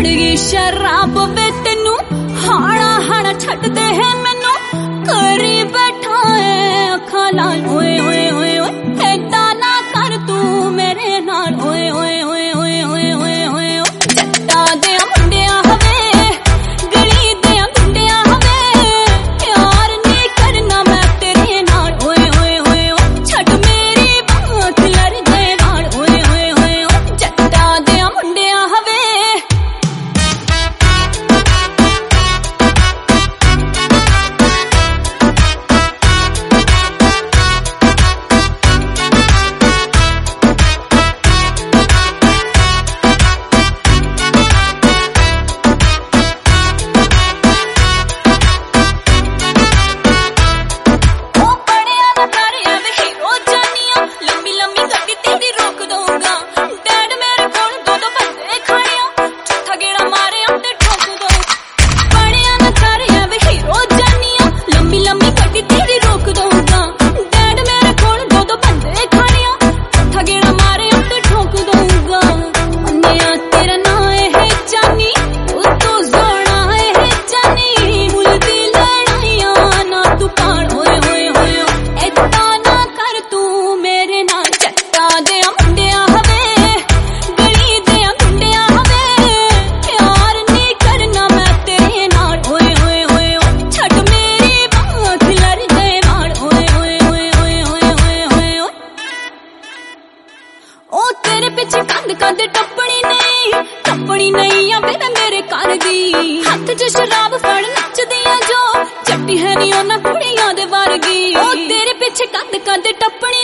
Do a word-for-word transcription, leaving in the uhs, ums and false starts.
चढ़ गई शराब वे तेनू हाड़ा हाड़ा छट दे है मैनू करी बैठा है अखा लाल ओए ओए ओए ओए ऐदा ना कर तू मेरे नाल ओए ओए ओए ओए ओए ओए ओए जट्टा दे मुंडिया हवे गली दे मुंडिया हवे प्यार नहीं करना मैं तेरे नाल ओए ओए ओए ओए छट मेरी बात लड़ दे वाल ओए ओए ओए ओए जट्टा दे मुंडिया हवे पिछे कंध कंध टप्पनी नहीं टप्पनी नहीं या बिना मेरे घर दी हथ च शराब फड़ नचदियां जो चट्टी है नी ओना कुड़ियां दे वर्गी ओ तेरे पिछे कंध कंध टप्पनी